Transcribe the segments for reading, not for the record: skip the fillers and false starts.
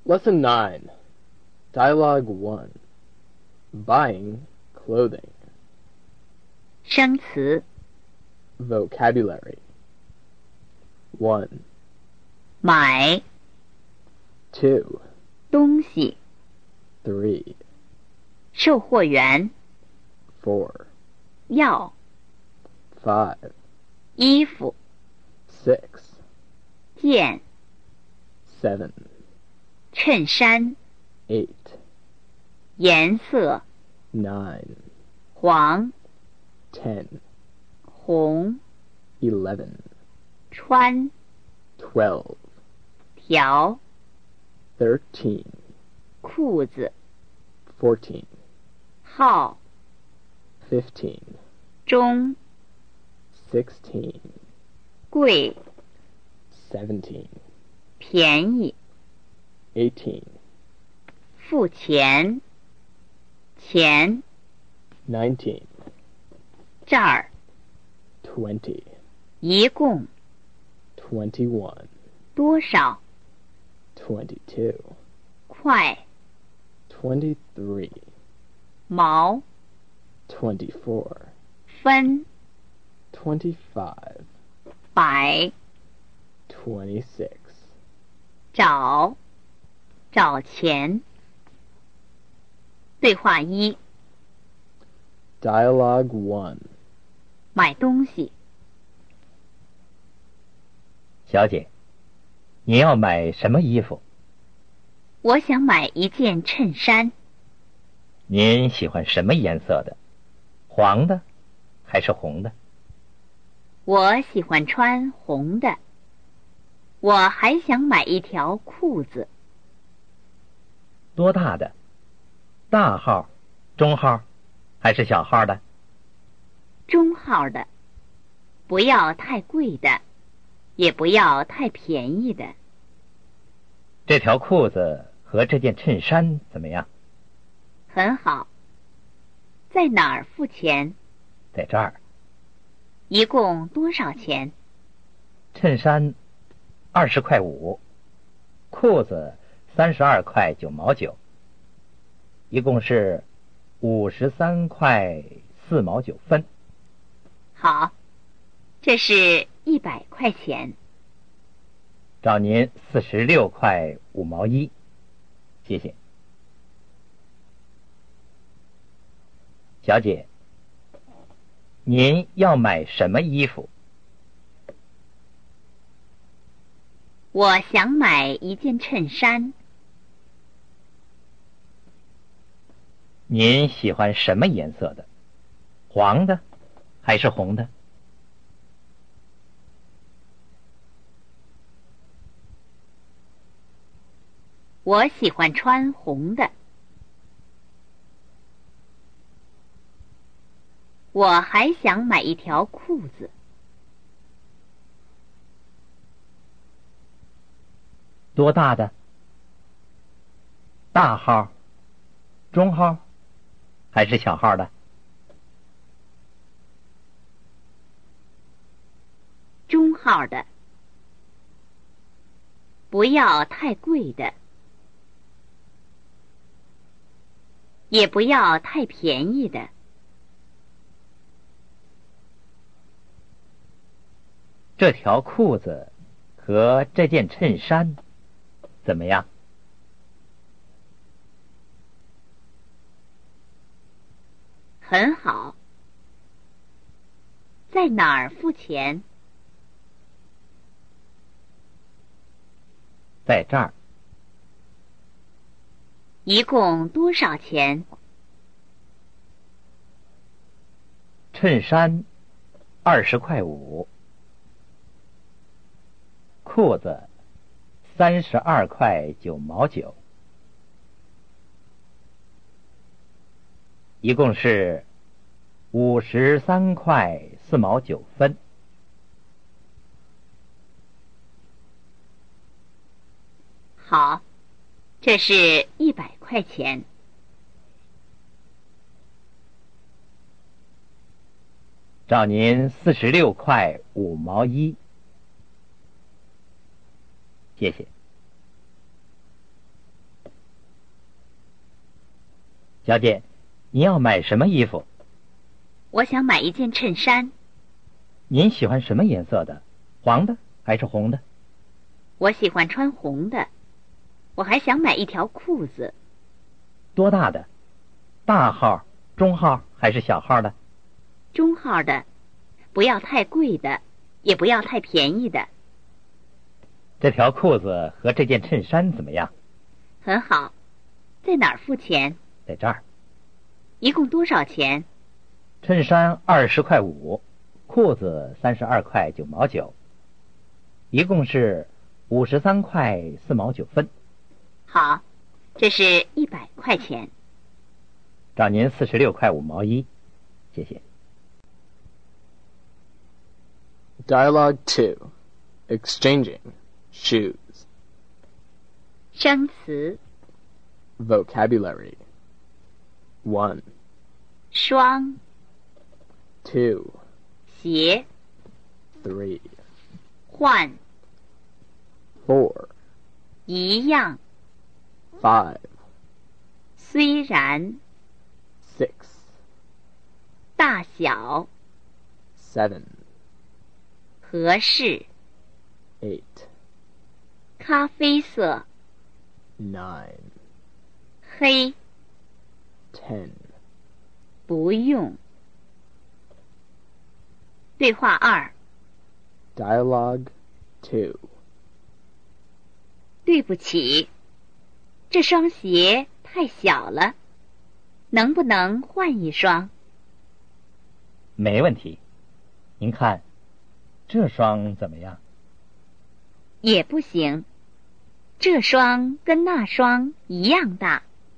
Lesson 9. Dialogue 1. Buying clothing. 生词 Vocabulary. 1, 买 2, 东西 3, 售货员 4, 要 5, 衣服 6, 件 7, 衬衫 8, 颜色 9, 黄 10, 红 11, 穿 12, 条 13, 裤子 14, 号 15, 中 16, 贵 17, 便宜 18, 付钱钱 19, 这儿 20, 一共 21, 多少 22, 块 23, 毛 24, 分 25, 百 26. 找找钱对话一 Dialogue 1. 买东西小姐，您要买什么衣服？ 我想买一件衬衫您喜欢什么颜色的？黄的还是红的？ 我喜欢穿红的我还想买一条裤子多大的？大号、中号还是小号的？ 中号的不要太贵的也不要太便宜的这条裤子和这件衬衫怎么样？ 很好在哪儿付钱在这儿。 一共多少钱衬衫20块5，裤子32块9毛9，一共是53块4毛9分。 好这是100块钱找您46块5毛1，谢谢。小姐，您要买什么衣服？ 我想买一件衬衫您喜欢什么颜色的？黄的还是红的？ 我喜欢穿红的我还想买一条裤子多大的？大号、中号还是小号的？ 中号的不要太贵的也不要太便宜的这条裤子和这件衬衫怎么样？ 很好在哪儿付钱在这儿。 一共多少钱衬衫20块5，裤子32块9毛9，一共是53块4毛9分。 好这是100块钱找您46块5毛1，谢谢。 小姐，您要买什么衣服？ 我想买一件衬衫。 您喜欢什么颜色的？黄的还是红的？ 我喜欢穿红的。我还想买一条裤子。 多大的？大号、中号还是小号的？ 中号的，不要太贵的，也不要太便宜的。 这条裤子和这件衬衫怎么样？ 很好。在哪儿付钱？ 在这儿。 一共多少钱？ 衬衫20块5，裤子32块9毛9，一共是53块4毛9分。 好，这是100块钱。 找您46块5毛1，谢谢。 Dialogue 2. Exchanging. Shoes. 生词 Vocabulary. 1, 双 2, 鞋 3, 换 4, 一样 5, 虽然 6, 大小 7, 合适 8, 咖啡色 9, 黑 10. 不用。对话2 Dialogue 2. 对不起，这双鞋太小了，能不能换一双？ 没问题。您看，这双怎么样？ 也不行，这双跟那双一样大。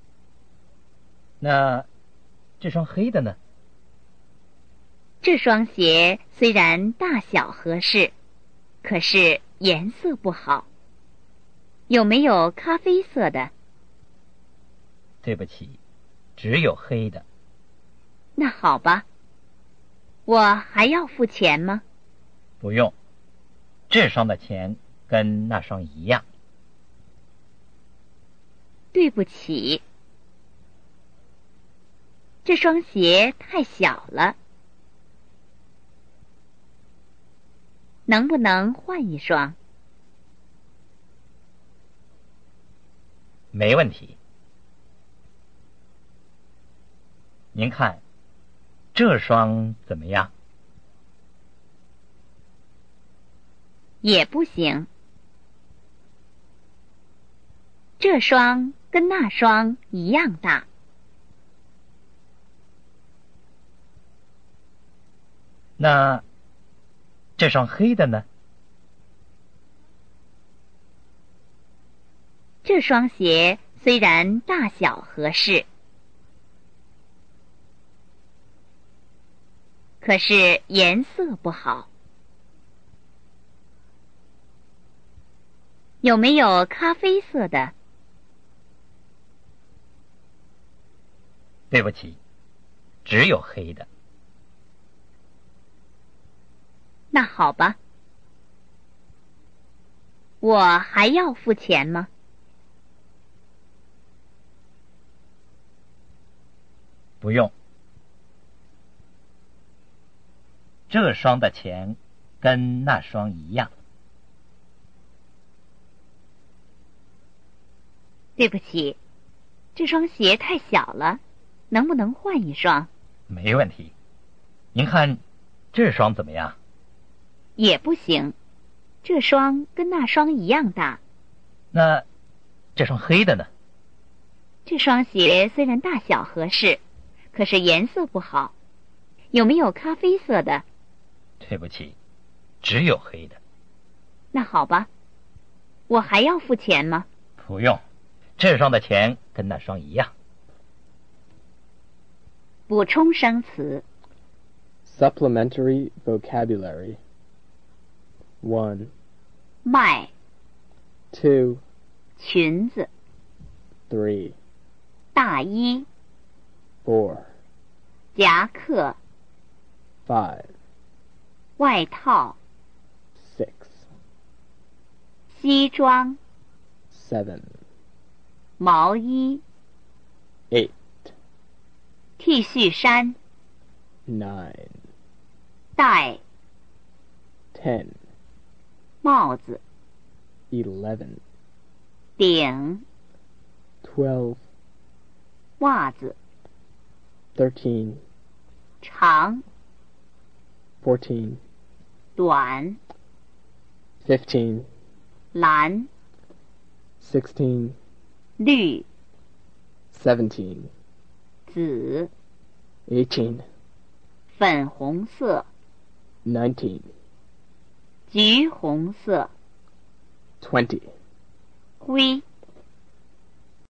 那这双黑的呢？ 这双鞋虽然大小合适，可是颜色不好。有没有咖啡色的？ 对不起，只有黑的。 那好吧。我还要付钱吗？ 不用，这双的钱跟那双一样。 对不起，这双鞋太小了，能不能换一双？ 没问题。您看，这双怎么样？ 也不行，这双跟那双一样大。 那这双黑的呢？ 这双鞋虽然大小合适，可是颜色不好。有没有咖啡色的？ 对不起，只有黑的。 那好吧。我还要付钱吗？ 不用，这双的钱跟那双一样。 对不起，这双鞋太小了，能不能换一双？ 没问题。您看，这双怎么样？ 也不行，这双跟那双一样大。 那这双黑的呢？ 这双鞋虽然大小合适，可是颜色不好。有没有咖啡色的？ 对不起，只有黑的。 那好吧。我还要付钱吗？ 不用，这双的钱跟那双一样。 补充生词 Supplementary vocabulary. 1, 卖 2, 裙子 3, 大衣 4, 夹克 5, 外套 6, 西装 7, 毛衣 8, T 恤衫， 9, 戴， 10, 帽子， 11, 顶， 12, 袜子， 13, 长， 14, 短， 15, 蓝， 16, 绿， 17, 紫， 18, 粉红色， 19, 橘红色， 20. 灰。